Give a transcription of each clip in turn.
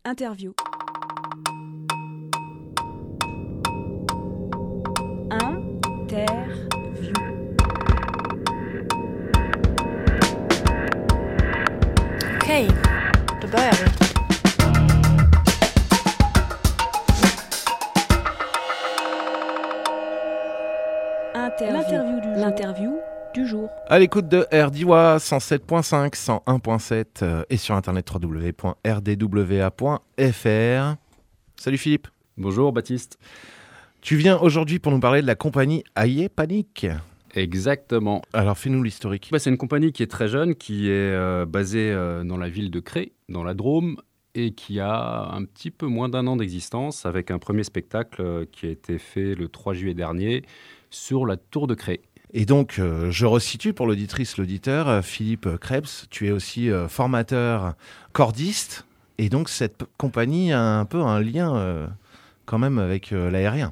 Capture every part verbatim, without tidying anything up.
Interview. Interview. Okej, då börjar vi. Interview. L'interview du jour. L'interview du jour. À l'écoute de R D W A cent sept point cinq, cent un point sept euh, et sur internet w w w point r d w a point f r. Salut Philippe. Bonjour Baptiste. Tu viens aujourd'hui pour nous parler de la compagnie Aie Panique. Exactement. Alors fais-nous l'historique. Bah, c'est une compagnie qui est très jeune, qui est euh, basée euh, dans la ville de Cré, dans la Drôme, et qui a un petit peu moins d'un an d'existence, avec un premier spectacle euh, qui a été fait le trois juillet dernier sur la Tour de Cré. Et donc, euh, je resitue pour l'auditrice, l'auditeur, euh, Philippe Krebs, tu es aussi euh, formateur cordiste, et donc cette p- compagnie a un peu un lien euh, quand même avec euh, l'aérien.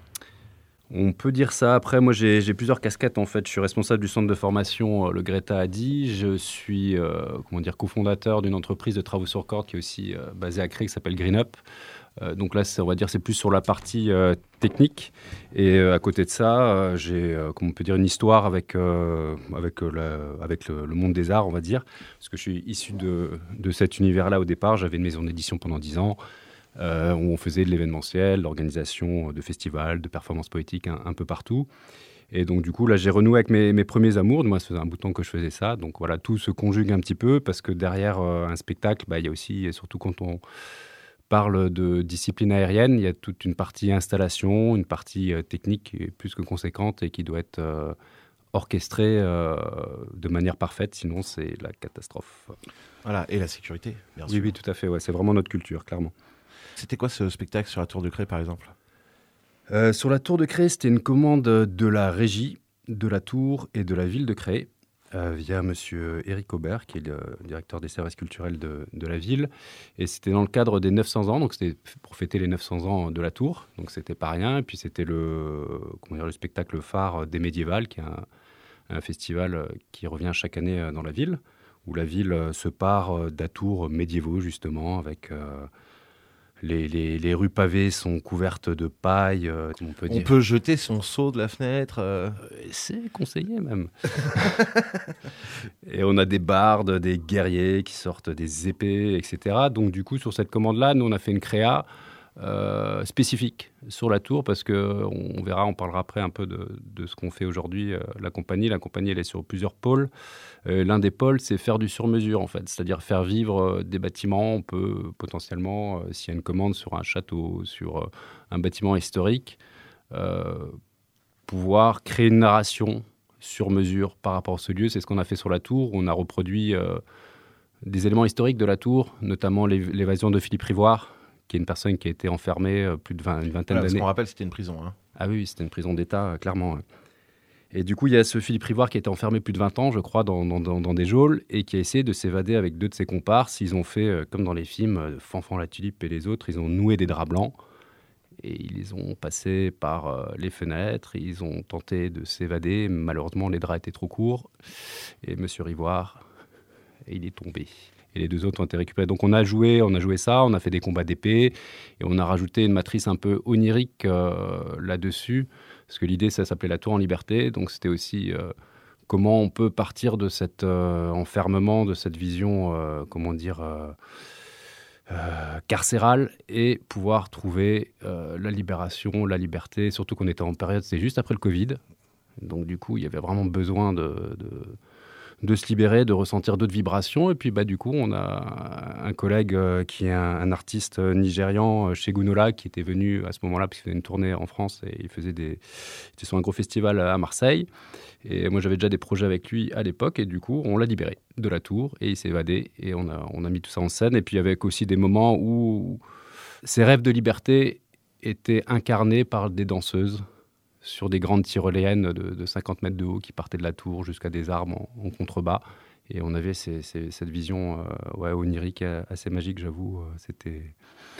On peut dire ça. Après, moi, j'ai, j'ai plusieurs casquettes, en fait. Je suis responsable du centre de formation euh, Le Greta a dit. Je suis euh, comment dire, cofondateur d'une entreprise de travaux sur corde qui est aussi euh, basée à Cré, qui s'appelle Green Up. Euh, donc là, c'est, on va dire, c'est plus sur la partie euh, technique. Et euh, à côté de ça, euh, j'ai, euh, comment on peut dire, une histoire avec, euh, avec, euh, la, avec le, le monde des arts, on va dire. Parce que je suis issu de, de cet univers-là au départ. J'avais une maison d'édition pendant dix ans. Euh, où on faisait de l'événementiel, l'organisation de festivals, de performances poétiques un, un peu partout. Et donc, du coup, là, j'ai renoué avec mes, mes premiers amours. Moi, ça faisait un bout de temps que je faisais ça. Donc, voilà, tout se conjugue un petit peu parce que derrière euh, un spectacle, bah, il y a aussi, et surtout quand on parle de discipline aérienne, il y a toute une partie installation, une partie euh, technique qui est plus que conséquente et qui doit être euh, orchestrée euh, de manière parfaite. Sinon, c'est la catastrophe. Voilà, et la sécurité, bien Oui, sûr. oui, tout à fait. Ouais, c'est vraiment notre culture, clairement. C'était quoi ce spectacle sur la Tour de Cré, par exemple ? Euh, sur la Tour de Cré, c'était une commande de la régie, de la Tour et de la ville de Cré, euh, via monsieur Éric Aubert, qui est le directeur des services culturels de, de la ville. Et c'était dans le cadre des neuf cents ans, donc c'était pour fêter les neuf cents ans de la Tour. Donc c'était pas rien. Et puis c'était le, comment dire, le spectacle phare des Médiévales, qui est un, un festival qui revient chaque année dans la ville, où la ville se part d'atours médiévaux, justement, avec... Euh, Les, les, les rues pavées sont couvertes de paille. Euh, on peut, On dire. peut jeter son seau de la fenêtre. Euh... C'est conseillé même. Et on a des bardes, des guerriers qui sortent des épées, et cetera. Donc du coup, sur cette commande-là, nous, on a fait une créa euh, spécifique sur la tour parce qu'on verra, on parlera après un peu de, de ce qu'on fait aujourd'hui, euh, la compagnie. La compagnie, elle est sur plusieurs pôles. Euh, l'un des pôles, c'est faire du sur-mesure, en fait. C'est-à-dire faire vivre euh, des bâtiments. On peut potentiellement, euh, s'il y a une commande sur un château, sur euh, un bâtiment historique, euh, pouvoir créer une narration sur mesure par rapport à ce lieu. C'est ce qu'on a fait sur la tour. On a reproduit euh, des éléments historiques de la tour, notamment l'év- l'évasion de Philippe Rivoire, qui est une personne qui a été enfermée euh, plus de vingt, une vingtaine Voilà, parce d'années. qu'on rappelle, c'était une prison. Hein. Ah oui, c'était une prison d'État, euh, clairement. Ouais. Et du coup, il y a ce Philippe Rivoire qui a été enfermé plus de vingt ans, je crois, dans, dans, dans, dans des geôles, et qui a essayé de s'évader avec deux de ses comparses. Ils ont fait, euh, comme dans les films, euh, Fanfan la Tulipe et les autres, ils ont noué des draps blancs, et ils les ont passés par euh, les fenêtres, ils ont tenté de s'évader. Malheureusement, les draps étaient trop courts, et Monsieur Rivoire, il est tombé. Et les deux autres ont été récupérés. Donc on a joué, on a joué ça, on a fait des combats d'épée, et on a rajouté une matrice un peu onirique euh, là-dessus, parce que l'idée, ça s'appelait la tour en liberté. Donc c'était aussi euh, comment on peut partir de cet euh, enfermement, de cette vision, euh, comment dire, euh, euh, carcérale, et pouvoir trouver euh, la libération, la liberté, surtout qu'on était en période, c'est juste après le Covid. Donc du coup, il y avait vraiment besoin de... de de se libérer, de ressentir d'autres vibrations. Et puis, bah, du coup, on a un collègue euh, qui est un, un artiste nigérian, euh, Segun Ola, qui était venu à ce moment-là, parce qu'il faisait une tournée en France et il faisait des... Il était sur un gros festival à Marseille. Et moi, j'avais déjà des projets avec lui à l'époque. Et du coup, on l'a libéré de la tour et il s'est évadé. Et on a, on a mis tout ça en scène. Et puis, avec aussi des moments où ses rêves de liberté étaient incarnés par des danseuses sur des grandes tyroléennes de, de cinquante mètres de haut qui partaient de la tour jusqu'à des arbres en, en contrebas. Et on avait ces, ces, cette vision euh, ouais, onirique assez magique, j'avoue. C'était...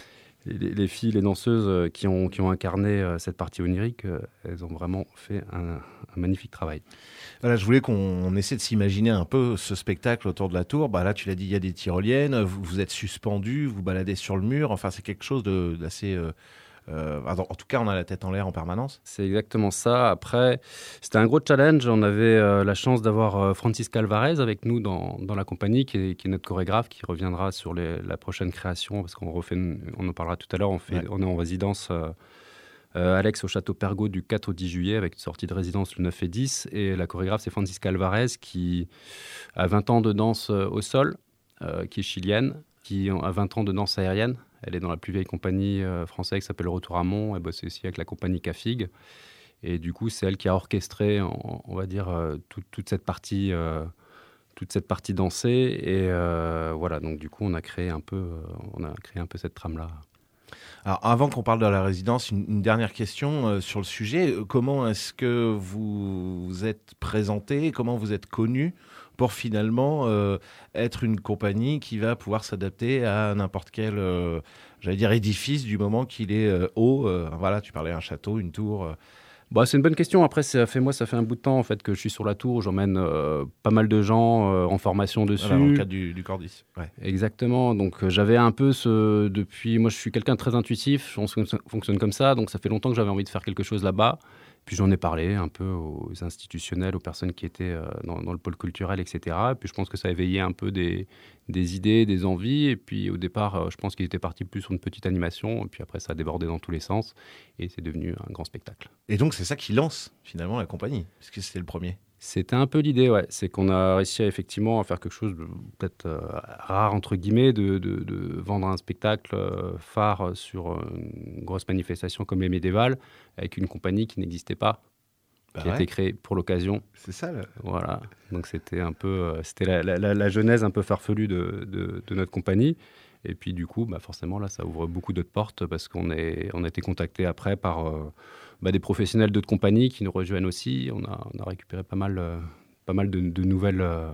les, les filles, les danseuses qui ont, qui ont incarné cette partie onirique, elles ont vraiment fait un, un magnifique travail. Voilà, je voulais qu'on essaie de s'imaginer un peu ce spectacle autour de la tour. Bah là, tu l'as dit, il y a des tyroliennes, vous, vous êtes suspendu, vous baladez sur le mur. Enfin, c'est quelque chose de, d'assez... Euh, euh, en tout cas, on a la tête en l'air en permanence. C'est exactement ça. Après, c'était un gros challenge. On avait euh, la chance d'avoir euh, Francisca Alvarez avec nous dans, dans la compagnie, qui est, qui est notre chorégraphe, qui reviendra sur les, la prochaine création, parce qu'on refait, une, on en parlera tout à l'heure. On, fait, ouais. on est en résidence... Euh, Euh, Alex au Château Pergaud du quatre au dix juillet avec une sortie de résidence le neuf et dix. Et la chorégraphe, c'est Francisca Alvarez qui a vingt ans de danse euh, au sol, euh, qui est chilienne, qui a vingt ans de danse aérienne. Elle est dans la plus vieille compagnie euh, française qui s'appelle Retour à Mont. Elle bosse aussi avec la compagnie Cafig. Et du coup, c'est elle qui a orchestré, on, on va dire, euh, tout, toute cette partie... Euh, toute cette partie dansée. Et euh, voilà, donc du coup, on a créé un peu, euh, on a créé un peu cette trame-là. Alors, avant qu'on parle de la résidence, une, une dernière question euh, sur le sujet. Comment est-ce que vous vous êtes présenté, comment vous êtes connu pour finalement euh, être une compagnie qui va pouvoir s'adapter à n'importe quel, euh, j'allais dire, édifice du moment qu'il est euh, haut. Euh, voilà, tu parlais d'un château, une tour. Euh. Bah, c'est une bonne question. Après, ça fait, moi, ça fait un bout de temps en fait, que je suis sur la tour. J'emmène euh, pas mal de gens euh, en formation dessus. Voilà, dans le cadre du, du Cordis. Ouais. Exactement. Donc, euh, j'avais un peu ce... Depuis... Moi, je suis quelqu'un de très intuitif. On fonctionne comme ça. Donc, ça fait longtemps que j'avais envie de faire quelque chose là-bas. Puis, j'en ai parlé un peu aux institutionnels, aux personnes qui étaient euh, dans, dans le pôle culturel, et cetera. Et puis, je pense que ça a éveillé un peu des, des idées, des envies. Et puis, au départ, euh, je pense qu'ils étaient partis plus sur une petite animation. Et puis, après, ça a débordé dans tous les sens. Et c'est devenu un grand spectacle. Et donc, c'est ça qui lance, finalement, la compagnie, puisque c'était le premier. C'était un peu l'idée, ouais. C'est qu'on a réussi à, effectivement à faire quelque chose de peut-être euh, rare, entre guillemets, de, de, de vendre un spectacle euh, phare sur une grosse manifestation comme les médiévales, avec une compagnie qui n'existait pas, bah qui ouais. a été créée pour l'occasion. C'est ça, là. Voilà. Donc, c'était un peu... Euh, c'était la, la, la genèse un peu farfelue de, de, de notre compagnie. Et puis, du coup, bah, forcément, là, ça ouvre beaucoup d'autres portes parce qu'on est, on a été contacté après par... Euh, Bah, des professionnels d'autres compagnies qui nous rejoignent aussi. On a, on a récupéré pas mal, euh, pas mal de, de nouvelles, euh,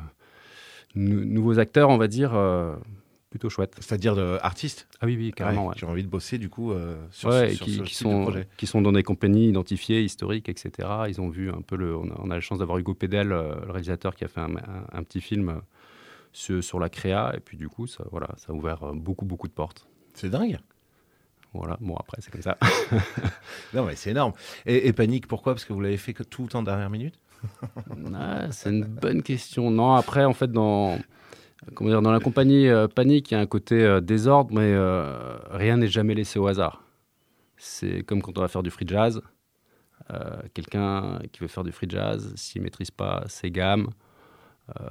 nou- nouveaux acteurs, on va dire, euh, plutôt chouettes. C'est-à-dire de artistes ? Ah oui, oui, carrément. Ouais, ouais. Qui ont envie de bosser, du coup, euh, sur, ouais, ce, sur qui, ce qui type sont, de projet. Qui sont dans des compagnies identifiées, historiques, et cetera. Ils ont vu un peu le... On a, on a la chance d'avoir Hugo Pédel, euh, le réalisateur, qui a fait un, un, un petit film euh, sur, sur la créa. Et puis, du coup, ça, voilà, ça a ouvert euh, beaucoup, beaucoup de portes. C'est dingue. Voilà, bon après c'est comme ça. Non mais c'est énorme. Et, et Panique, pourquoi ? Parce que vous l'avez fait que tout le temps en dernière minute ? ah, C'est une bonne question. Non, après en fait dans, comment dire, dans la compagnie euh, Panique, il y a un côté euh, désordre, mais euh, rien n'est jamais laissé au hasard. C'est comme quand on va faire du free jazz. Euh, quelqu'un qui veut faire du free jazz, s'il ne maîtrise pas ses gammes, Euh,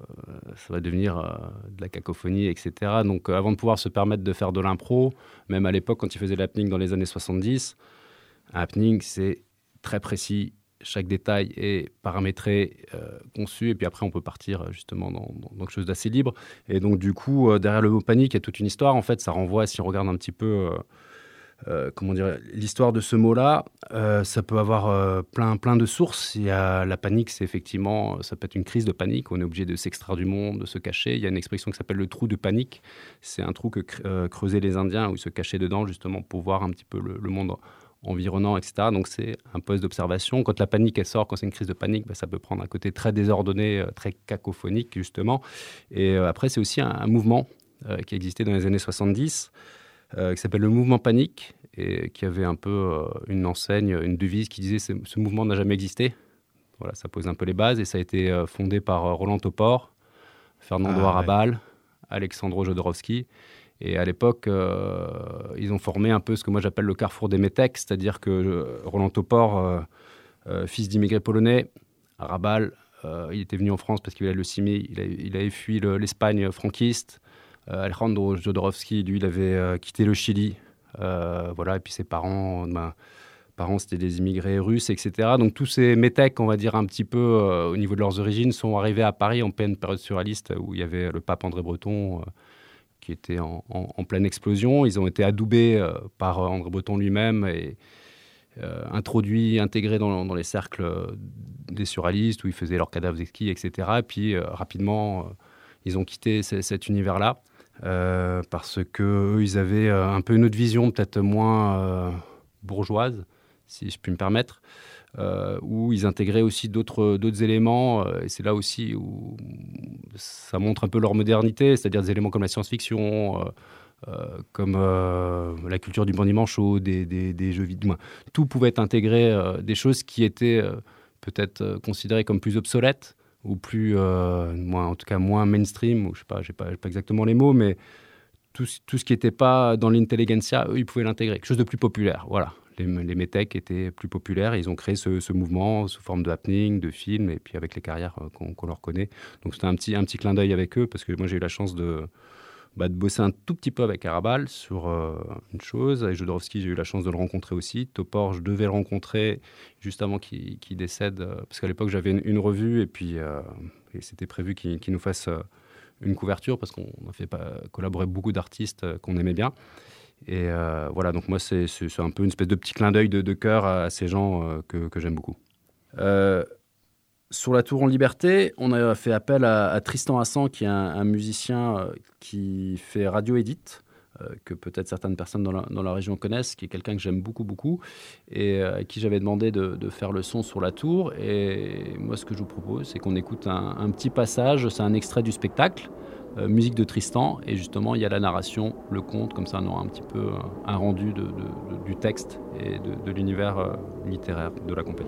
ça va devenir euh, de la cacophonie, et cetera. Donc, euh, avant de pouvoir se permettre de faire de l'impro, même à l'époque, quand il faisait l'happening dans les années soixante-dix, un happening, c'est très précis. Chaque détail est paramétré, euh, conçu, et puis après, on peut partir justement dans, dans, dans quelque chose d'assez libre. Et donc, du coup, euh, derrière le mot panique, il y a toute une histoire. En fait, ça renvoie, si on regarde un petit peu... Euh, Euh, comment dire, l'histoire de ce mot-là, euh, ça peut avoir euh, plein, plein de sources. Il y a la panique, c'est effectivement, ça peut être une crise de panique. On est obligé de s'extraire du monde, de se cacher. Il y a une expression qui s'appelle le trou de panique. C'est un trou que euh, creusaient les Indiens où ils se cachaient dedans justement pour voir un petit peu le, le monde environnant, et cetera. Donc c'est un poste d'observation. Quand la panique elle sort, quand c'est une crise de panique, bah, ça peut prendre un côté très désordonné, euh, très cacophonique justement. Et euh, après, c'est aussi un, un mouvement euh, qui existait dans les années soixante-dix. Euh, qui s'appelle le mouvement panique et qui avait un peu euh, une enseigne, une devise qui disait « ce mouvement n'a jamais existé ». Voilà, ça pose un peu les bases et ça a été euh, fondé par euh, Roland Topor, Fernando ah, Arrabal, ouais. Alexandro Jodorowsky. Et à l'époque, euh, ils ont formé un peu ce que moi j'appelle le carrefour des métèques, c'est-à-dire que euh, Roland Topor, euh, euh, fils d'immigrés polonais, Arrabal, euh, il était venu en France parce qu'il avait leucémie, il, a, il avait fui le, l'Espagne franquiste. Euh, Alejandro Jodorowsky, lui, il avait euh, quitté le Chili. Euh, voilà, et puis ses parents, ben, parents, c'était des immigrés russes, et cetera. Donc tous ces métèques, on va dire un petit peu euh, au niveau de leurs origines, sont arrivés à Paris en pleine période surréaliste où il y avait le pape André Breton euh, qui était en, en, en pleine explosion. Ils ont été adoubés euh, par euh, André Breton lui-même et euh, introduits, intégrés dans, dans les cercles euh, des surréalistes où ils faisaient leurs cadavres exquis, et cetera. Et puis euh, rapidement, euh, ils ont quitté c- cet univers-là. euh, parce qu'eux, ils avaient euh, un peu une autre vision, peut-être moins euh, bourgeoise, si je puis me permettre, euh, où ils intégraient aussi d'autres, d'autres éléments, euh, et c'est là aussi où ça montre un peu leur modernité, c'est-à-dire des éléments comme la science-fiction, euh, Euh, comme euh, la culture du bandit manchot, des, des, des jeux vidéo. Tout pouvait être intégré, euh, des choses qui étaient euh, peut-être euh, considérées comme plus obsolètes ou plus, euh, moins, en tout cas moins mainstream, ou je sais pas, j'ai pas, j'ai pas exactement les mots, mais tout, tout ce qui n'était pas dans l'intelligentsia, eux, ils pouvaient l'intégrer. Quelque chose de plus populaire, voilà. Les, les métèques étaient plus populaires et ils ont créé ce, ce mouvement sous forme de happening, de film, et puis avec les carrières euh, qu'on, qu'on leur connaît. Donc c'était un petit, un petit clin d'œil avec eux, parce que moi j'ai eu la chance de... Bah, de bosser un tout petit peu avec Arabal sur euh, une chose. Et Jodorowsky, j'ai eu la chance de le rencontrer aussi. Topor, je devais le rencontrer juste avant qu'il, qu'il décède, euh, parce qu'à l'époque, j'avais une, une revue, et puis euh, et c'était prévu qu'il, qu'il nous fasse euh, une couverture, parce qu'on a fait pas, collaborer beaucoup d'artistes euh, qu'on aimait bien. Et euh, voilà, donc moi, c'est, c'est, c'est un peu une espèce de petit clin d'œil de, de cœur à, à ces gens euh, que, que j'aime beaucoup. Euh, Sur La Tour en Liberté, on a fait appel à, à Tristan Hassan, qui est un, un musicien euh, qui fait Radio Edit, euh, que peut-être certaines personnes dans la, dans la région connaissent, qui est quelqu'un que j'aime beaucoup, beaucoup, et euh, à qui j'avais demandé de, de faire le son sur La Tour. Et moi, ce que je vous propose, c'est qu'on écoute un, un petit passage, c'est un extrait du spectacle, euh, musique de Tristan, et justement, il y a la narration, le conte, comme ça on aura un petit peu un, un rendu de, de, de, du texte et de, de l'univers euh, littéraire de la compagnie.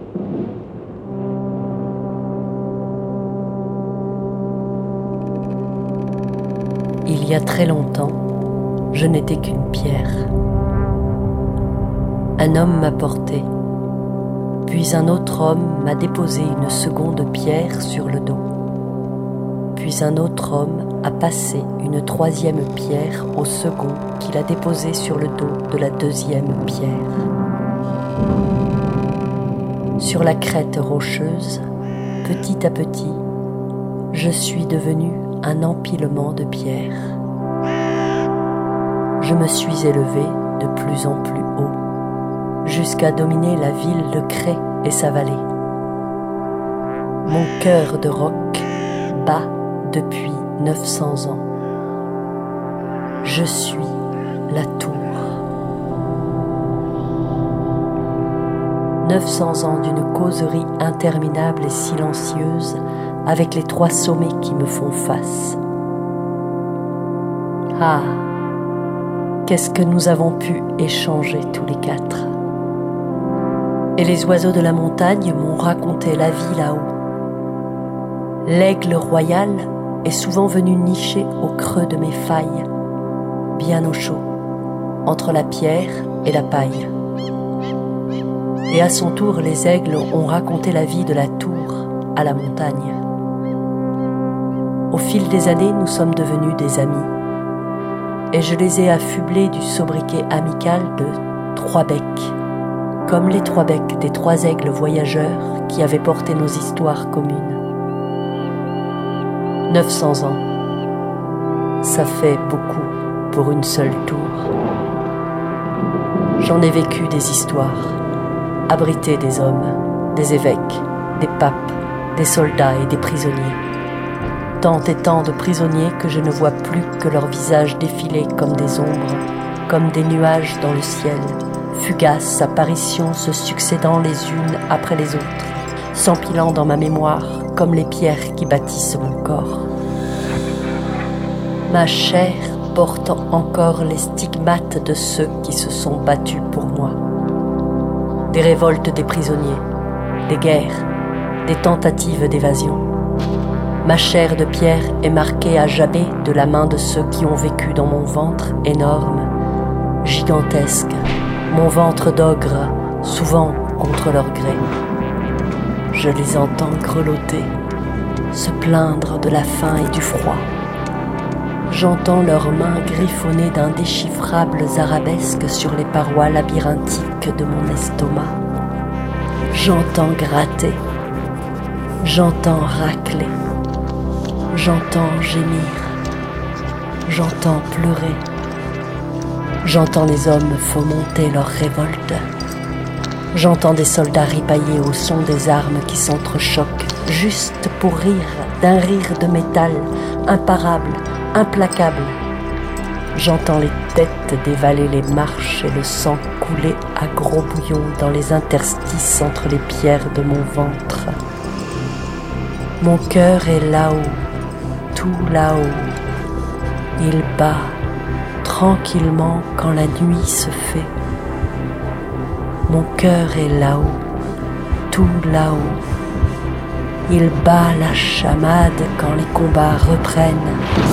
Il y a très longtemps, je n'étais qu'une pierre. Un homme m'a porté, puis un autre homme m'a déposé une seconde pierre sur le dos. Puis un autre homme a passé une troisième pierre au second qu'il a déposé sur le dos de la deuxième pierre. Sur la crête rocheuse, petit à petit, je suis devenu un empilement de pierres. Je me suis élevé de plus en plus haut, jusqu'à dominer la ville de Cré et sa vallée. Mon cœur de roc bat depuis neuf cents ans. Je suis la tour. neuf cents ans d'une causerie interminable et silencieuse avec les trois sommets qui me font face. Ah, qu'est-ce que nous avons pu échanger tous les quatre. Et les oiseaux de la montagne m'ont raconté la vie là-haut. L'aigle royal est souvent venu nicher au creux de mes failles, bien au chaud, entre la pierre et la paille. Et à son tour, les aigles ont raconté la vie de la tour à la montagne. Au fil des années, nous sommes devenus des amis. Et je les ai affublés du sobriquet amical de Trois Becs, comme les trois becs des trois aigles voyageurs qui avaient porté nos histoires communes. neuf cents ans, ça fait beaucoup pour une seule tour. J'en ai vécu des histoires, abrité des hommes, des évêques, des papes, des soldats et des prisonniers. Tant et tant de prisonniers que je ne vois plus que leurs visages défiler comme des ombres, comme des nuages dans le ciel, fugaces apparitions se succédant les unes après les autres, s'empilant dans ma mémoire comme les pierres qui bâtissent mon corps. Ma chair porte encore les stigmates de ceux qui se sont battus pour moi. Des révoltes des prisonniers, des guerres, des tentatives d'évasion. Ma chair de pierre est marquée à jamais de la main de ceux qui ont vécu dans mon ventre énorme, gigantesque, mon ventre d'ogre, souvent contre leur gré. Je les entends grelotter, se plaindre de la faim et du froid. J'entends leurs mains griffonner d'indéchiffrables arabesques sur les parois labyrinthiques de mon estomac. J'entends gratter, j'entends racler, j'entends gémir, j'entends pleurer, j'entends les hommes fomenter leur révolte, j'entends des soldats ripailler au son des armes qui s'entrechoquent, juste pour rire d'un rire de métal, imparable, implacable. J'entends les têtes dévaler les marches et le sang couler à gros bouillons dans les interstices entre les pierres de mon ventre. Mon cœur est là-haut, tout là-haut. Il bat tranquillement quand la nuit se fait. Mon cœur est là-haut, tout là-haut. Il bat la chamade quand les combats reprennent.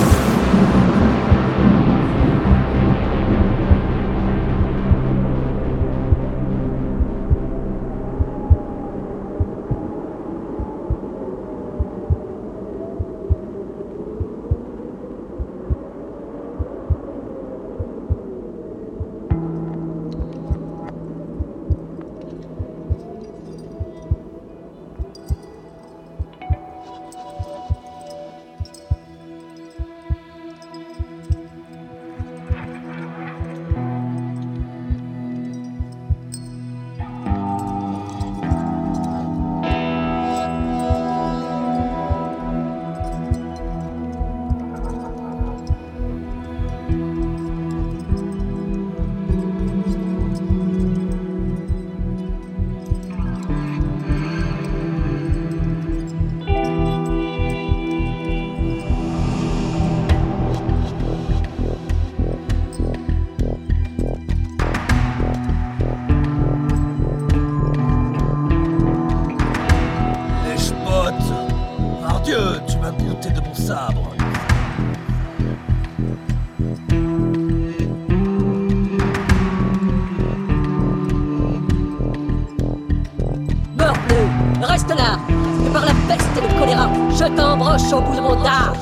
Je t'embroche au bout de mon dard.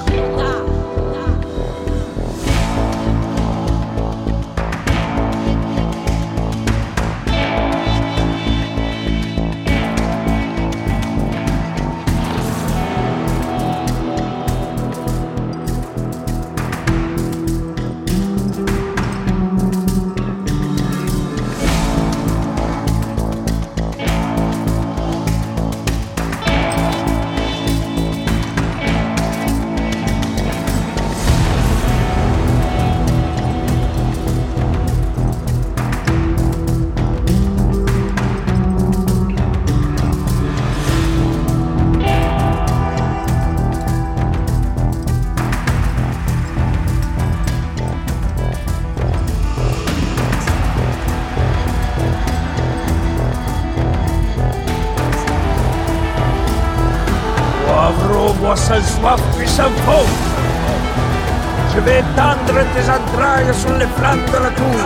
Moi sans soif puis sans faute. Je vais étendre tes entrailles sur les flancs de la tour.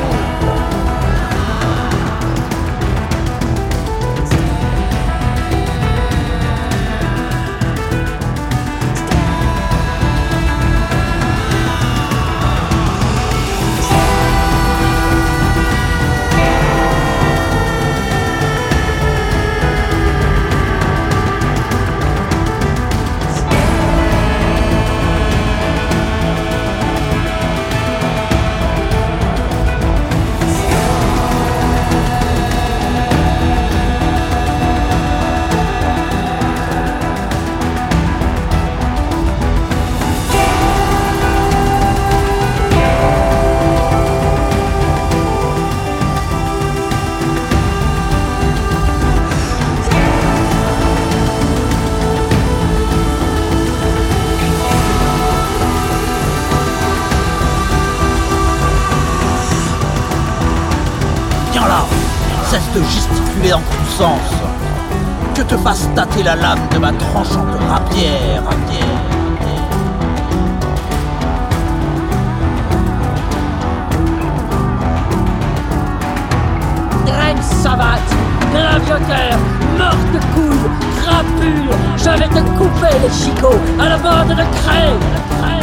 Cesse de gesticuler en tous sens. Que te fasse tâter la lame de ma tranchante rapière, rapière. Graine savate, gravioteur, morte couille, crapule, je vais te couper les chicots à la mode de crème, crème.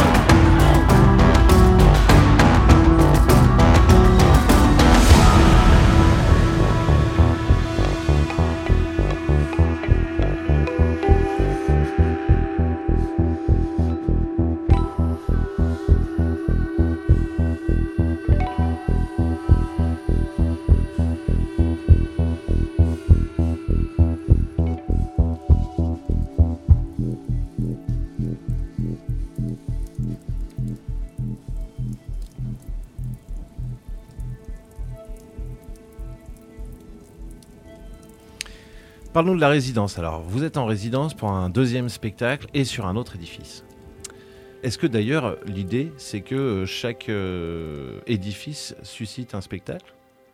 Parlons de la résidence. Alors, vous êtes en résidence pour un deuxième spectacle et sur un autre édifice. Est-ce que d'ailleurs, l'idée, c'est que chaque euh, édifice suscite un spectacle ?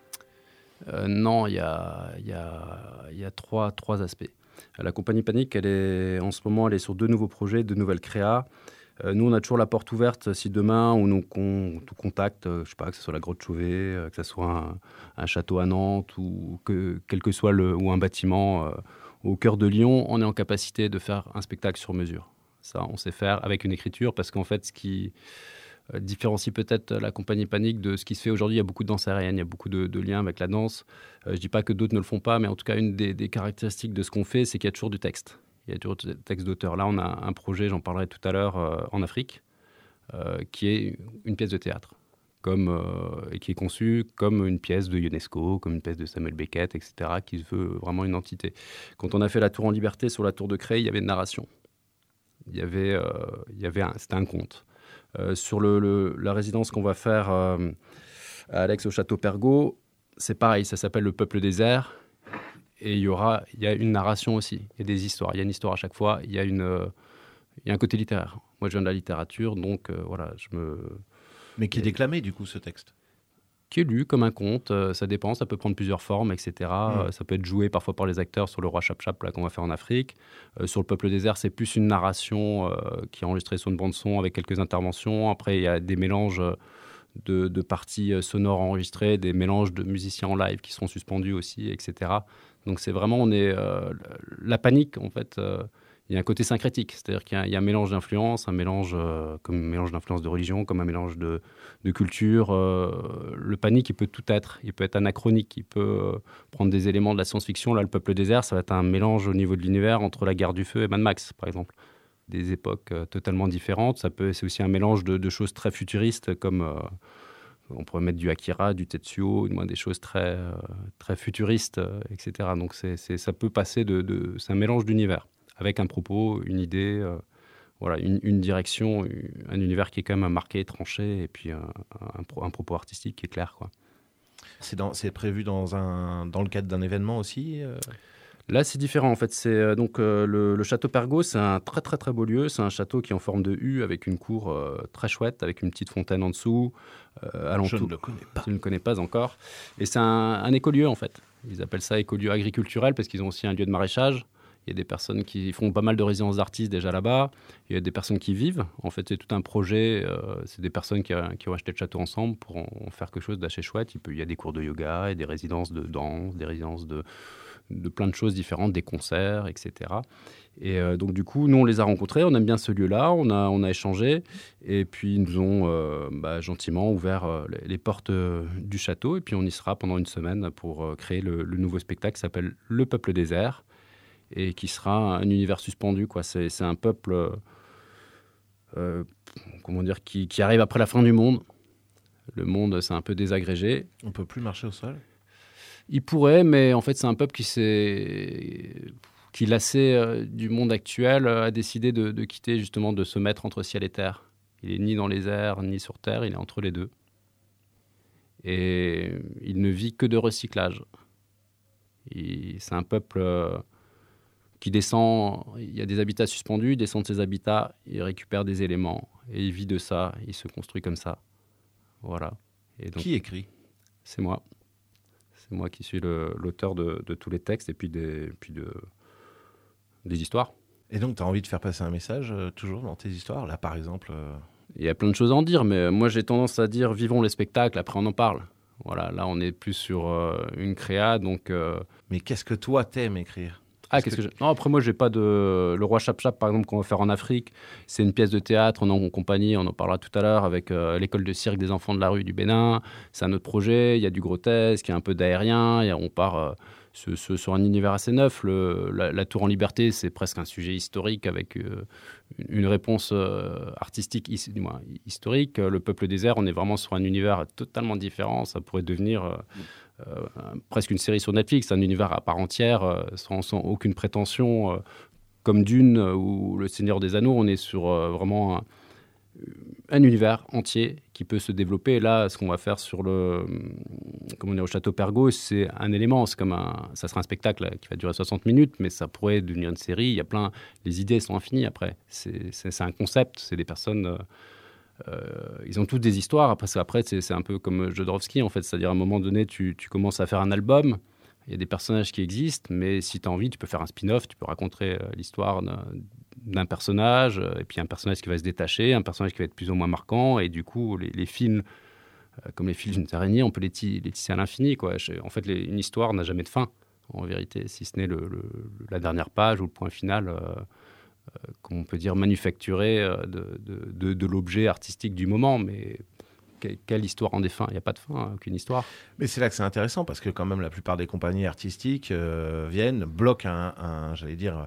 euh, Non, il y a, y a, y a trois, trois aspects. La compagnie Panique, elle est, en ce moment, elle est sur deux nouveaux projets, deux nouvelles créas. Euh, nous, on a toujours la porte ouverte si demain on nous con, tout contacte, euh, je sais pas, que ce soit la Grotte Chauvet, euh, que ce soit un, un château à Nantes ou que quel que soit le ou un bâtiment euh, au cœur de Lyon, on est en capacité de faire un spectacle sur mesure. Ça, on sait faire avec une écriture parce qu'en fait, ce qui euh, différencie peut-être la compagnie Panique de ce qui se fait aujourd'hui, il y a beaucoup de danse aérienne, il y a beaucoup de, de liens avec la danse. Euh, je dis pas que d'autres ne le font pas, mais en tout cas, une des, des caractéristiques de ce qu'on fait, c'est qu'il y a toujours du texte. Il y a toujours du texte d'auteur. Là, on a un projet, j'en parlerai tout à l'heure, euh, en Afrique, euh, qui est une pièce de théâtre, comme, euh, et qui est conçue comme une pièce de UNESCO, comme une pièce de Samuel Beckett, et cetera, qui se veut vraiment une entité. Quand on a fait la Tour en Liberté sur la Tour de Creil, il y avait une narration. Il y avait, euh, il y avait un, c'était un conte. Euh, sur le, le, la résidence qu'on va faire euh, à Alex au Château Pergaud, c'est pareil, ça s'appelle Le Peuple des Airs. Et il y aura, il y a une narration aussi, il y a des histoires, il y a une histoire à chaque fois, il y a, une, euh, il y a un côté littéraire. Moi, je viens de la littérature, donc euh, voilà, je me... Mais qui est déclamé, du coup, ce texte ? Qui est lu comme un conte, euh, ça dépend, ça peut prendre plusieurs formes, et cetera. Mmh. Euh, ça peut être joué parfois par les acteurs sur le roi Chap-Chap, là, qu'on va faire en Afrique. Euh, sur le Peuple des Airs, c'est plus une narration euh, qui est enregistrée sur une bande-son avec quelques interventions. Après, il y a des mélanges de, de parties sonores enregistrées, des mélanges de musiciens en live qui seront suspendus aussi, et cetera. Donc c'est vraiment, on est euh, la Panique en fait. Euh, il y a un côté syncrétique, c'est-à-dire qu'il y a, il y a un mélange d'influences, un mélange euh, comme un mélange d'influences de religion, comme un mélange de, de culture. Euh, le Panique, il peut tout être. Il peut être anachronique, il peut euh, prendre des éléments de la science-fiction. Là, le Peuple des Airs, ça va être un mélange au niveau de l'univers entre la Guerre du Feu et Mad Max, par exemple. Des époques euh, totalement différentes. Ça peut, c'est aussi un mélange de, de choses très futuristes comme euh, on pourrait mettre du Akira, du Tetsuo, des choses très, euh, très futuristes, euh, et cetera. Donc c'est, c'est, ça peut passer de, de... C'est un mélange d'univers, avec un propos, une idée, euh, voilà, une, une direction, un univers qui est quand même marqué, tranché, et puis un, un, un propos artistique qui est clair, quoi. C'est, dans, c'est prévu dans, un, dans le cadre d'un événement aussi euh... Là, c'est différent, en fait. C'est, euh, donc, euh, le, le Château Pergaud, c'est un très, très, très beau lieu. C'est un château qui est en forme de U, avec une cour euh, très chouette, avec une petite fontaine en dessous. Euh, alentour. Je ne le connais pas. Je ne le connais pas encore. Et c'est un, un écolieu, en fait. Ils appellent ça écolieu agriculturel, parce qu'ils ont aussi un lieu de maraîchage. Il y a des personnes qui font pas mal de résidences d'artistes déjà là-bas. Il y a des personnes qui vivent. En fait, c'est tout un projet. Euh, c'est des personnes qui, a, qui ont acheté le château ensemble pour en, en faire quelque chose d'assez chouette. Il, peut, il y a des cours de yoga, et des résidences de danse, des résidences de... de plein de choses différentes, des concerts, et cetera. Et euh, donc, du coup, nous, on les a rencontrés, on aime bien ce lieu-là, on a, on a échangé, et puis ils nous ont euh, bah, gentiment ouvert euh, les, les portes euh, du château, et puis on y sera pendant une semaine pour euh, créer le, le nouveau spectacle qui s'appelle Le Peuple des Airs, et qui sera un univers suspendu, quoi. C'est, c'est un peuple, euh, euh, comment dire, qui, qui arrive après la fin du monde. Le monde, c'est un peu désagrégé. On ne peut plus marcher au sol ? Il pourrait, mais en fait, c'est un peuple qui s'est, qui lassé euh, du monde actuel, euh, a décidé de, de quitter, justement, de se mettre entre ciel et terre. Il est ni dans les airs, ni sur terre, il est entre les deux. Et il ne vit que de recyclage. Il, c'est un peuple euh, qui descend, il y a des habitats suspendus, il descend de ces habitats, il récupère des éléments, et il vit de ça, il se construit comme ça. Voilà. Et donc, qui écrit ? C'est moi. C'est moi qui suis le, l'auteur de, de tous les textes et puis des, puis de, des histoires. Et donc, tu as envie de faire passer un message euh, toujours dans tes histoires ? Là, par exemple... Euh... Il y a plein de choses à en dire, mais moi, j'ai tendance à dire « vivons les spectacles, après on en parle ». Voilà, là, on est plus sur euh, une créa, donc... Euh... Mais qu'est-ce que toi, t'aimes écrire ? Ah, qu'est-ce que, que je... Non, après, moi, j'ai pas de... Le Roi Chap-Chap, par exemple, qu'on va faire en Afrique, c'est une pièce de théâtre, on est en compagnie, on en parlera tout à l'heure, avec euh, l'école de cirque des enfants de la rue du Bénin. C'est un autre projet, il y a du grotesque, il y a un peu d'aérien, y a... on part euh, ce, ce, sur un univers assez neuf. Le, la, la Tour en Liberté, c'est presque un sujet historique, avec euh, une réponse euh, artistique, his... du moins, historique. Le Peuple des Airs, on est vraiment sur un univers totalement différent, ça pourrait devenir... Euh, Euh, presque une série sur Netflix, un univers à part entière, euh, sans, sans aucune prétention, euh, comme Dune euh, ou Le Seigneur des Anneaux. On est sur euh, vraiment un, un univers entier qui peut se développer. Et là, ce qu'on va faire sur le, comment dire, au Château Pergaud, c'est un élément. C'est comme un, ça sera un spectacle qui va durer soixante minutes, mais ça pourrait devenir une série. Il y a plein, les idées sont infinies après. C'est, c'est, c'est un concept. C'est des personnes, euh, euh, ils ont toutes des histoires. Après, c'est, après c'est, c'est un peu comme Jodorowsky, en fait. C'est-à-dire, à un moment donné, tu, tu commences à faire un album. Il y a des personnages qui existent, mais si tu as envie, tu peux faire un spin-off, tu peux raconter euh, l'histoire d'un, d'un personnage, euh, et puis un personnage qui va se détacher, un personnage qui va être plus ou moins marquant, et du coup, les, les films, euh, comme les fils d'une araignée, on peut les, t- les tisser à l'infini, quoi. En fait, les, une histoire n'a jamais de fin, en vérité, si ce n'est le, le, la dernière page ou le point final, euh, euh, qu'on peut dire manufacturé euh, de, de, de, de l'objet artistique du moment, mais... Quelle histoire en défunt ? Il n'y a pas de fin, hein, aucune histoire. Mais c'est là que c'est intéressant, parce que quand même, la plupart des compagnies artistiques euh, viennent, bloquent un, un, j'allais dire,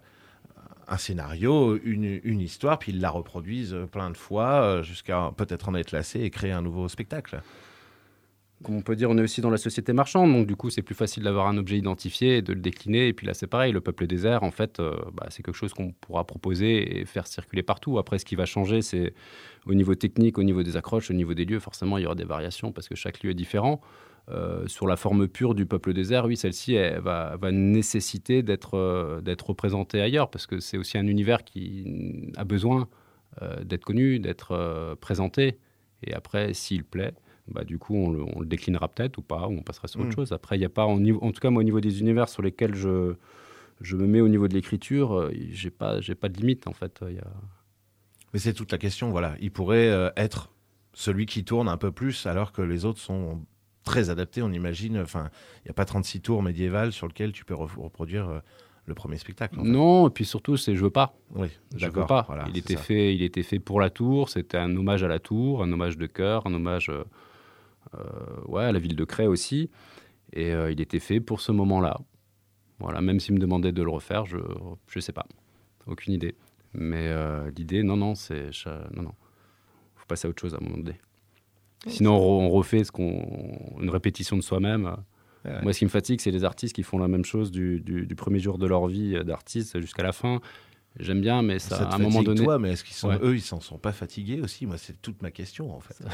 un scénario, une, une histoire, puis ils la reproduisent plein de fois, jusqu'à peut-être en être lassé et créer un nouveau spectacle. Comme on peut dire, on est aussi dans la société marchande, donc du coup, c'est plus facile d'avoir un objet identifié et de le décliner. Et puis là, c'est pareil, le peuple des airs, en fait, euh, bah, c'est quelque chose qu'on pourra proposer et faire circuler partout. Après, ce qui va changer, c'est au niveau technique, au niveau des accroches, au niveau des lieux, forcément, il y aura des variations parce que chaque lieu est différent. Euh, sur la forme pure du peuple des airs, oui, celle-ci, elle va, va nécessiter d'être, euh, d'être représentée ailleurs parce que c'est aussi un univers qui a besoin euh, d'être connu, d'être euh, présenté. Et après, s'il plaît... Bah, du coup, on le, on le déclinera peut-être ou pas, ou on passera sur autre mmh. chose. Après, il n'y a pas, en, en tout cas, moi, au niveau des univers sur lesquels je, je me mets au niveau de l'écriture, euh, j'ai pas, j'ai pas de limite, en fait. Y a... Mais c'est toute la question, voilà. Il pourrait euh, être celui qui tourne un peu plus, alors que les autres sont très adaptés, on imagine. Enfin, il n'y a pas trente-six tours médiévales sur lesquelles tu peux re- reproduire... Euh, le premier spectacle. En fait. Non, et puis surtout, c'est je veux pas. Oui, je d'accord. veux pas. Voilà, il était fait, il était fait pour la tour. C'était un hommage à la tour, un hommage de cœur, un hommage, euh, euh, ouais, à la ville de Cray aussi. Et euh, il était fait pour ce moment-là. Voilà, même s'il me demandait de le refaire, je, je sais pas, aucune idée. Mais euh, l'idée, non, non, c'est, je, non, non, faut passer à autre chose à un moment donné. Sinon, on refait ce qu'on, une répétition de soi-même. Ouais. Moi, ce qui me fatigue, c'est les artistes qui font la même chose du, du, du premier jour de leur vie d'artiste jusqu'à la fin. J'aime bien, mais ça, ça à un moment donné... toi, mais est-ce qu'ils sont, ouais. eux, ils s'en sont pas fatigués aussi ? Moi, c'est toute ma question, en fait.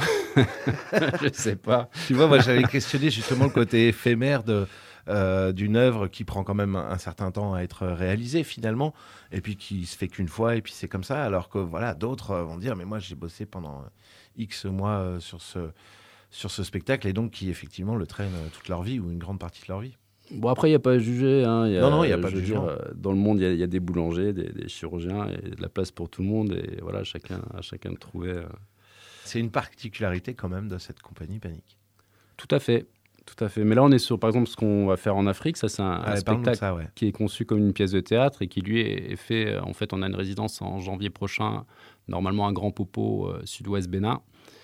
Je sais pas. Tu vois, moi, j'avais questionné justement le côté éphémère de, euh, d'une œuvre qui prend quand même un, un certain temps à être réalisée, finalement, et puis qui se fait qu'une fois, et puis c'est comme ça, alors que, voilà, d'autres vont dire, mais moi, j'ai bossé pendant X mois sur ce... sur ce spectacle, et donc qui, effectivement, le traînent toute leur vie, ou une grande partie de leur vie. Bon, après, il n'y a pas à juger. Hein. Y a, non, non, il n'y a pas de jugement. Dire, dans le monde, il y, y a des boulangers, des, des chirurgiens, et de la place pour tout le monde, et voilà, chacun, à chacun de trouver... Euh... C'est une particularité, quand même, de cette compagnie Panique. Tout à fait, tout à fait. Mais là, on est sur, par exemple, ce qu'on va faire en Afrique. Ça, c'est un, ah, un spectacle ça, ouais. qui est conçu comme une pièce de théâtre, et qui, lui, est, est fait... En fait, on a une résidence en janvier prochain, normalement à Grand Popo, euh, sud-ouest Bénin.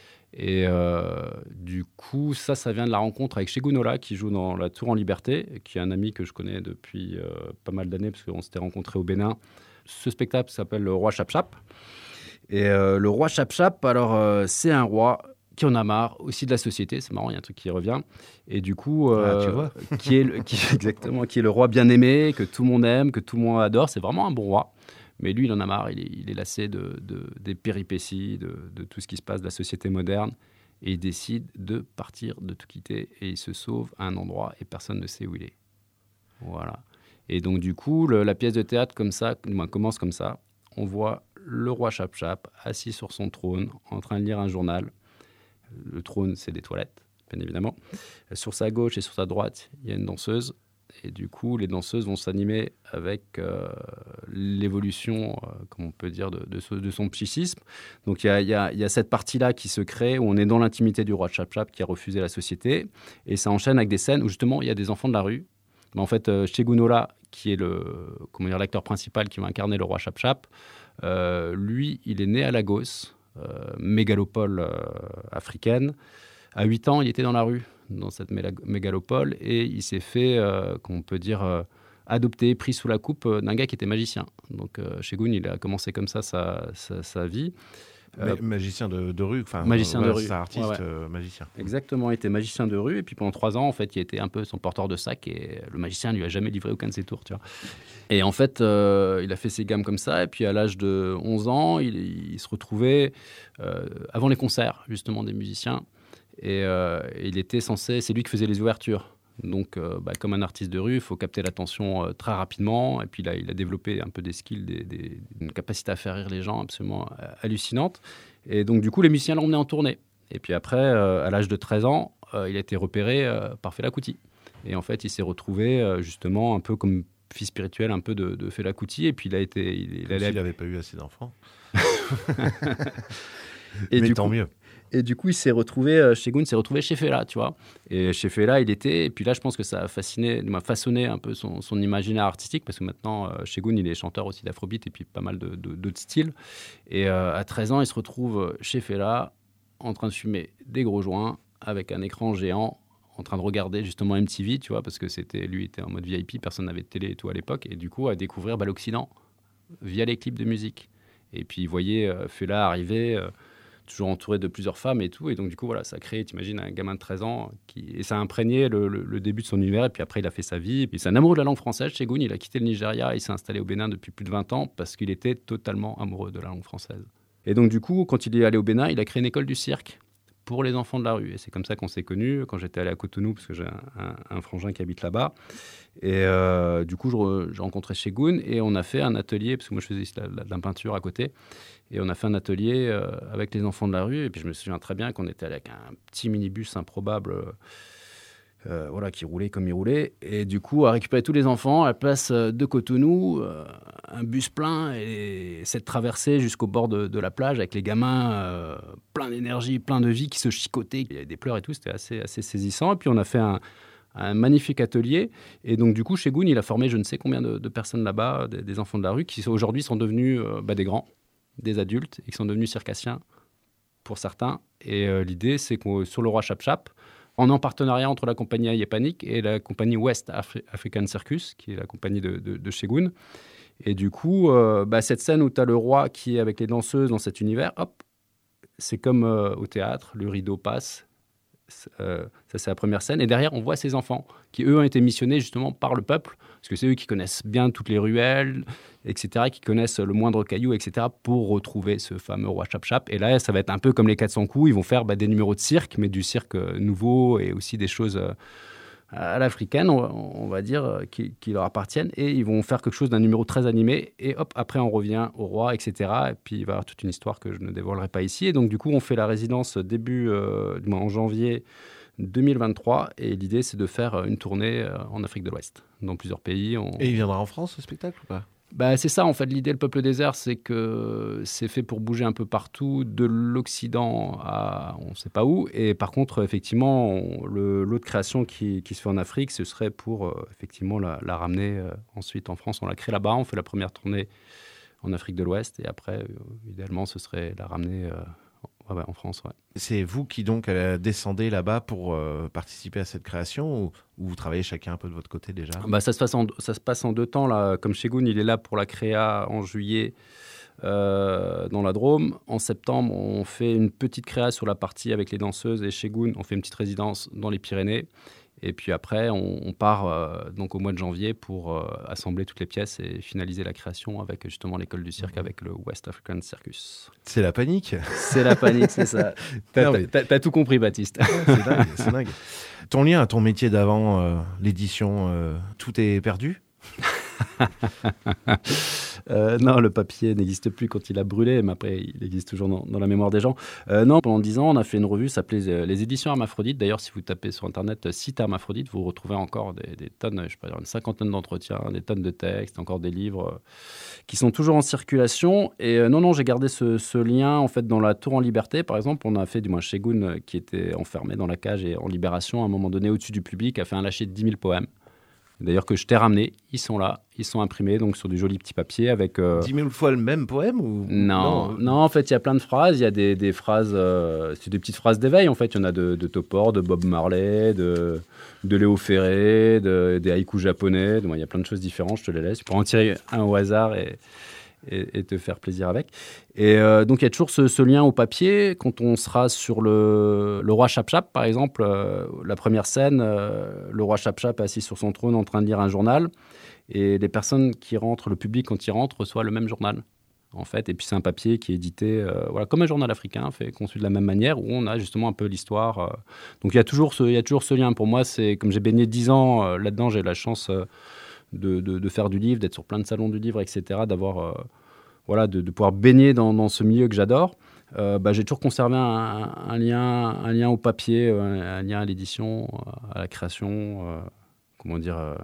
Et euh, du coup, ça, ça vient de la rencontre avec Chegunola, qui joue dans La Tour en Liberté, qui est un ami que je connais depuis euh, pas mal d'années, parce qu'on s'était rencontrés au Bénin. Ce spectacle s'appelle Le Roi Chap-Chap. Et euh, le Roi Chap-Chap, alors, euh, c'est un roi qui en a marre aussi de la société. C'est marrant, il y a un truc qui revient. Et du coup, euh, ah, tu vois. qui, est le, qui, exactement, qui est le roi bien-aimé, que tout le monde aime, que tout le monde adore. C'est vraiment un bon roi. Mais lui, il en a marre, il est, il est lassé de, de, des péripéties, de, de tout ce qui se passe de la société moderne. Et il décide de partir, de tout quitter. Et il se sauve à un endroit et personne ne sait où il est. Voilà. Et donc, du coup, le, la pièce de théâtre comme ça, commence comme ça. On voit le roi Chap-Chap assis sur son trône, en train de lire un journal. Le trône, c'est des toilettes, bien évidemment. Sur sa gauche et sur sa droite, il y a une danseuse. Et du coup, les danseuses vont s'animer avec euh, l'évolution, euh, comme on peut dire, de, de, de son psychisme. Donc, il y a, y a, y a cette partie-là qui se crée, où on est dans l'intimité du roi Chap-Chap qui a refusé la société. Et ça enchaîne avec des scènes où, justement, il y a des enfants de la rue. Mais en fait, euh, Chegunola, qui est le, comment dire, l'acteur principal qui va incarner le roi Chap-Chap, euh, lui, il est né à Lagos, euh, mégalopole euh, africaine. À huit ans, il était dans la rue, dans cette mégalopole, et il s'est fait, euh, qu'on peut dire, euh, adopter, pris sous la coupe euh, d'un gars qui était magicien. Donc, euh, Chegun, il a commencé comme ça sa, sa, sa vie. Euh, magicien de, de rue, enfin magicien ouais, de rue, c'est un artiste ouais, ouais. Euh, magicien. Exactement, il était magicien de rue et puis pendant trois ans en fait, il était un peu son porteur de sac et le magicien lui a jamais livré aucun de ses tours, tu vois. Et en fait, euh, il a fait ses gammes comme ça et puis à l'âge de onze ans, il, il se retrouvait euh, avant les concerts justement des musiciens et euh, il était censé, c'est lui qui faisait les ouvertures. Donc, euh, bah, comme un artiste de rue, il faut capter l'attention euh, très rapidement. Et puis là, il a développé un peu des skills, des, des, une capacité à faire rire les gens absolument euh, hallucinante. Et donc, du coup, les musiciens l'ont emmené en tournée. Et puis après, euh, à l'âge de treize ans, euh, il a été repéré euh, par Fela Kuti. Et en fait, il s'est retrouvé euh, justement un peu comme fils spirituel un peu de, de Fela Kuti. Et puis, il a été... Il, il Comme allait... s'il n'avait pas eu assez d'enfants. Et Mais du tant coup, mieux. Et du coup, il s'est retrouvé, euh, Shogun s'est retrouvé chez Fela, tu vois. Et chez Fela, il était... Et puis là, je pense que ça a fasciné, m'a façonné un peu son, son imaginaire artistique, parce que maintenant, euh, Shogun, il est chanteur aussi d'afrobeat et puis pas mal de, de, d'autres styles. Et euh, à treize ans, il se retrouve chez Fela, en train de fumer des gros joints, avec un écran géant, en train de regarder justement M T V, tu vois, parce que c'était, lui était en mode V I P, personne n'avait de télé et tout à l'époque. Et du coup, à découvrir bah, l'Occident via les clips de musique. Et puis, il voyait euh, Fela arriver... Euh, toujours entouré de plusieurs femmes et tout. Et donc, du coup, voilà, ça a créé, t'imagines, un gamin de treize ans qui... et ça a imprégné le, le, le début de son univers. Et puis après, il a fait sa vie. Et puis, c'est un amoureux de la langue française, Shogun. Il a quitté le Nigeria. Il s'est installé au Bénin depuis plus de vingt ans parce qu'il était totalement amoureux de la langue française. Et donc, du coup, quand il est allé au Bénin, il a créé une école du cirque pour les enfants de la rue. Et c'est comme ça qu'on s'est connus quand j'étais allé à Cotonou, parce que j'ai un, un, un frangin qui habite là-bas. Et euh, du coup, je, je rencontrais Shogun et on a fait un atelier, parce que moi, je faisais de la, de la peinture à côté. Et on a fait un atelier euh, avec les enfants de la rue. Et puis, je me souviens très bien qu'on était avec un petit minibus improbable euh, voilà, qui roulait comme il roulait. Et du coup, à récupérer tous les enfants à la place de Cotonou, euh, un bus plein et cette traversée jusqu'au bord de, de la plage avec les gamins euh, plein d'énergie, plein de vie qui se chicotaient. Il y avait des pleurs et tout, c'était assez, assez saisissant. Et puis, on a fait un, un magnifique atelier. Et donc, du coup, Shogun, il a formé je ne sais combien de, de personnes là-bas, des, des enfants de la rue, qui aujourd'hui sont devenus euh, bah, des grands, des adultes, et qui sont devenus circassiens pour certains. Et euh, l'idée, c'est que sur le Roi Chap Chap, on est en partenariat entre la compagnie Ayepanic et la compagnie West Afri- African Circus, qui est la compagnie de, de, de Shogun. Et du coup, euh, bah, cette scène où tu as le roi qui est avec les danseuses dans cet univers, hop, c'est comme euh, au théâtre, le rideau passe. Euh, ça, c'est la première scène. Et derrière, on voit ces enfants qui, eux, ont été missionnés justement par le peuple, parce que c'est eux qui connaissent bien toutes les ruelles, et cetera, qui connaissent le moindre caillou, et cetera, pour retrouver ce fameux roi Chap Chap. Et là, ça va être un peu comme les quatre cents coups. Ils vont faire bah, des numéros de cirque, mais du cirque nouveau et aussi des choses euh, à l'africaine, on, on va dire, qui, qui leur appartiennent. Et ils vont faire quelque chose d'un numéro très animé. Et hop, après, on revient au roi, et cetera. Et puis, il va y avoir toute une histoire que je ne dévoilerai pas ici. Et donc, du coup, on fait la résidence début, euh, en janvier deux mille vingt-trois. Et l'idée, c'est de faire une tournée euh, en Afrique de l'Ouest, dans plusieurs pays. On... Et il viendra en France, ce spectacle, ou pas ? Bah, c'est ça, en fait, l'idée, le Peuple désert, c'est que c'est fait pour bouger un peu partout, de l'Occident à on ne sait pas où. Et par contre, effectivement, on, le, l'autre création qui, qui se fait en Afrique, ce serait pour, euh, effectivement, la, la ramener euh, ensuite en France. On la crée là-bas, on fait la première tournée en Afrique de l'Ouest. Et après, euh, idéalement, ce serait la ramener euh, ouais, ouais, en France, ouais. C'est vous qui donc euh, descendez là-bas pour euh, participer à cette création ou, ou vous travaillez chacun un peu de votre côté déjà ? Bah, ça, se passe en, ça se passe en deux temps. Là. Comme Shogun, il est là pour la créa en juillet euh, dans la Drôme. En septembre, on fait une petite créa sur la partie avec les danseuses et Shogun. On fait une petite résidence dans les Pyrénées. Et puis après, on, on part euh, donc au mois de janvier pour euh, assembler toutes les pièces et finaliser la création avec justement l'école du cirque, avec le West African Circus. C'est la panique. C'est la panique, c'est ça. T'as, Non, mais... t'as, t'as tout compris, Baptiste. C'est dingue, c'est dingue. Ton lien à ton métier d'avant, euh, l'édition, euh, tout est perdu ? Euh, non, le papier n'existe plus quand il a brûlé, mais après, il existe toujours dans, dans la mémoire des gens. Euh, non, pendant dix ans, on a fait une revue, ça s'appelait euh, Les Éditions Hermaphrodite. D'ailleurs, si vous tapez sur Internet euh, site Hermaphrodite, vous retrouvez encore des, des tonnes, je sais pas, une cinquantaine d'entretiens, des tonnes de textes, encore des livres euh, qui sont toujours en circulation. Et euh, non, non, j'ai gardé ce, ce lien, en fait, dans la Tour en Liberté, par exemple. On a fait, du moins, Shogun, euh, qui était enfermé dans la cage et en libération, à un moment donné, au-dessus du public, a fait un lâcher de dix mille poèmes. D'ailleurs, que je t'ai ramené, ils sont là, ils sont imprimés donc sur du joli petit papier avec... Euh... dix mille fois le même poème ou... Non, non, non, en fait, il y a plein de phrases, il y a des, des phrases, euh, c'est des petites phrases d'éveil, en fait, il y en a de, de Topor, de Bob Marley, de, de Léo Ferré, de, des haïkus japonais, donc, il y a plein de choses différentes, je te les laisse, tu pourras en tirer un au hasard et, et, et te faire plaisir avec. Et euh, donc, il y a toujours ce, ce lien au papier. Quand on sera sur le, le roi Chap-Chap, par exemple, euh, la première scène, euh, le roi Chap-Chap est assis sur son trône en train de lire un journal. Et les personnes qui rentrent, le public, quand il rentre, reçoit le même journal, en fait. Et puis, c'est un papier qui est édité euh, voilà, comme un journal africain, fait, conçu de la même manière, où on a justement un peu l'histoire. Euh. Donc, il y a toujours ce, il y a toujours ce lien. Pour moi, c'est, comme j'ai baigné dix ans euh, là-dedans, j'ai eu la chance euh, de, de, de faire du livre, d'être sur plein de salons du livre, et cetera, d'avoir, euh, voilà, de, de pouvoir baigner dans, dans ce milieu que j'adore. Euh, bah, j'ai toujours conservé un, un, lien, un lien au papier, un, un lien à l'édition, à la création, euh, comment dire... Euh,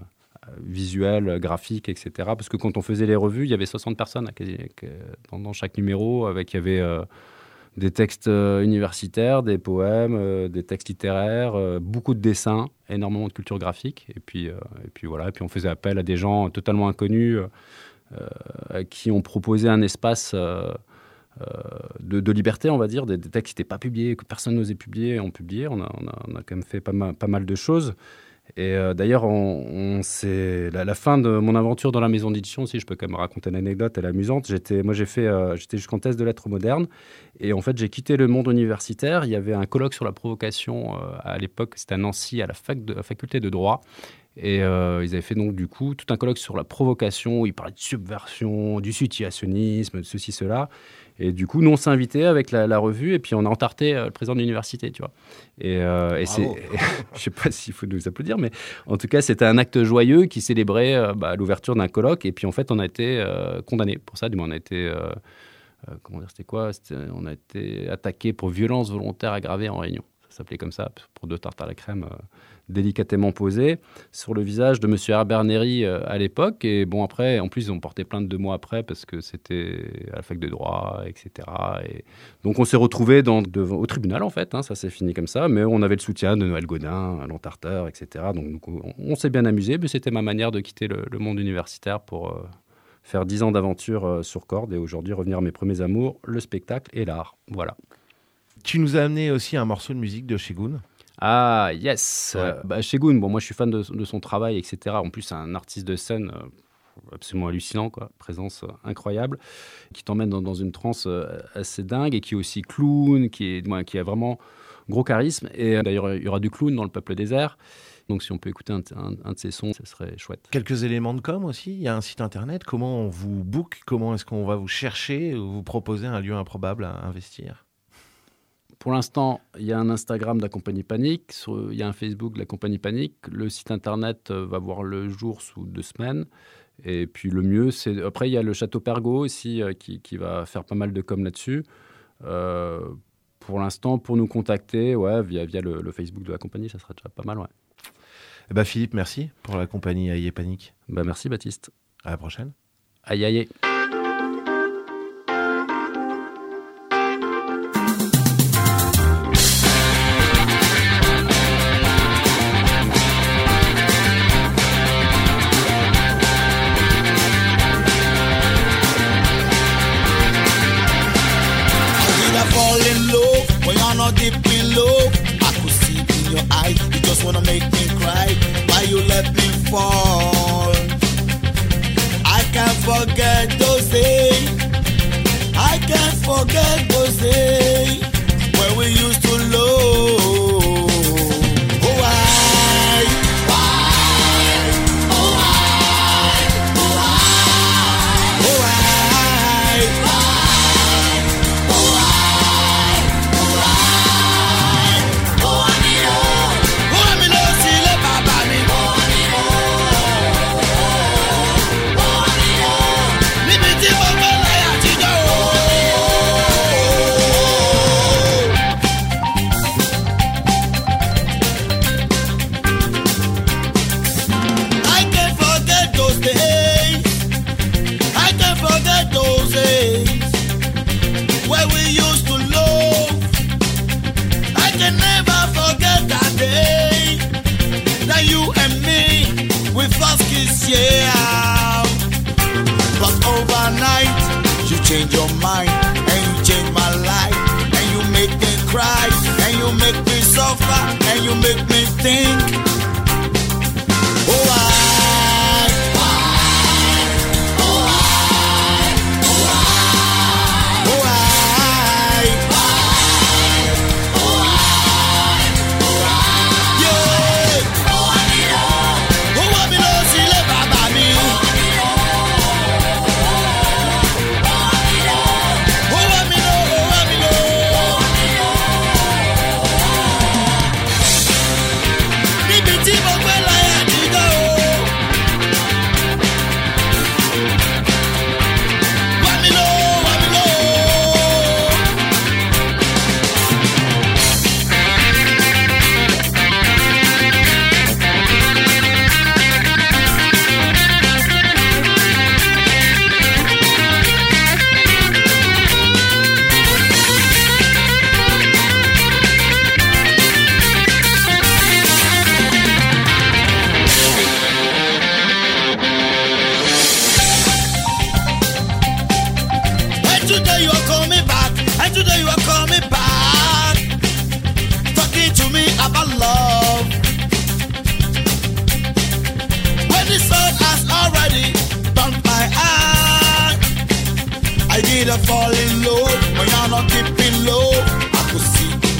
visuel, graphique, et cetera. Parce que quand on faisait les revues, il y avait soixante personnes dans, dans chaque numéro. Avec, il y avait euh, des textes euh, universitaires, des poèmes, euh, des textes littéraires, euh, beaucoup de dessins, énormément de culture graphique. Et puis, euh, et puis voilà. Et puis on faisait appel à des gens totalement inconnus euh, à qui on proposait un espace euh, euh, de, de liberté, on va dire. Des, des textes qui n'étaient pas publiés, que personne n'osait publier. On publiait. On a, on a, on a quand même fait pas mal, pas mal de choses. Et euh, d'ailleurs, on, on, c'est la, la fin de mon aventure dans la maison d'édition, si je peux quand même raconter une anecdote, elle est amusante. J'étais, moi, j'ai fait, euh, j'étais jusqu'en thèse de lettres modernes. Et en fait, j'ai quitté le monde universitaire. Il y avait un colloque sur la provocation euh, à l'époque, c'était à Nancy, à la, fac de, la faculté de droit. Et euh, ils avaient fait donc du coup tout un colloque sur la provocation. Ils parlaient de subversion, du situationnisme, de ceci, cela. Et du coup, nous, on s'est invités avec la, la revue et puis on a entarté euh, le président de l'université, tu vois. Et, euh, et c'est, je sais pas s'il faut nous applaudir, mais en tout cas, c'était un acte joyeux qui célébrait euh, bah, l'ouverture d'un colloque. Et puis en fait, on a été euh, condamnés pour ça. Du moins, on a été, euh, euh, comment dire, c'était quoi c'était, on a été attaqué pour violence volontaire aggravée en réunion. Ça s'appelait comme ça, pour deux tartes à la crème euh, délicatement posées sur le visage de M. Herbert Néry euh, à l'époque. Et bon, après, en plus, ils ont porté plainte deux mois après parce que c'était à la fac de droit, et cetera. Et donc, on s'est retrouvés dans, devant, au tribunal, en fait. Hein, ça s'est fini comme ça. Mais on avait le soutien de Noël Godin, l'entarteur, et cetera. Donc, donc on, on s'est bien amusé. Mais c'était ma manière de quitter le, le monde universitaire pour euh, faire dix ans d'aventure euh, sur corde et aujourd'hui revenir à mes premiers amours, le spectacle et l'art. Voilà. Tu nous as amené aussi un morceau de musique de Segun. Ah, yes. Ouais. euh, bah, Segun, bon, moi, je suis fan de, de son travail, et cetera. En plus, c'est un artiste de scène euh, absolument hallucinant, quoi. Présence euh, incroyable, qui t'emmène dans, dans une transe euh, assez dingue et qui est aussi clown, qui, est, ouais, qui a vraiment gros charisme. Et euh, d'ailleurs, il y aura du clown dans Le Peuple des Airs. Donc, si on peut écouter un, un, un de ses sons, ça serait chouette. Quelques éléments de com aussi. Il y a un site internet. Comment on vous book? Comment est-ce qu'on va vous chercher ou vous proposer un lieu improbable à investir? Pour l'instant, il y a un Instagram de la Compagnie Panique, il y a un Facebook de la Compagnie Panique. Le site internet va voir le jour sous deux semaines. Et puis le mieux, c'est... Après, il y a le Château Pergaud aussi euh, qui, qui va faire pas mal de com là-dessus. Euh, pour l'instant, pour nous contacter, ouais, via, via le, le Facebook de la Compagnie, ça serait déjà pas mal, ouais. Eh ben Philippe, merci pour la Compagnie Aïe et Panique. Ben merci Baptiste. À la prochaine. Aïe aïe. Deep below, I could see in your eyes. You just wanna make me cry. Why you let me fall? I can't forget those days. I can't forget those days when we used to love. Oh why, why, oh why, oh why, oh why, why, oh why. Yeah, but overnight you change your mind and you change my life and you make me cry and you make me suffer and you make me think. Oh why, why, oh why, oh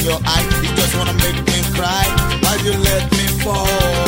in your eye, you just wanna make me cry. Why you let me fall?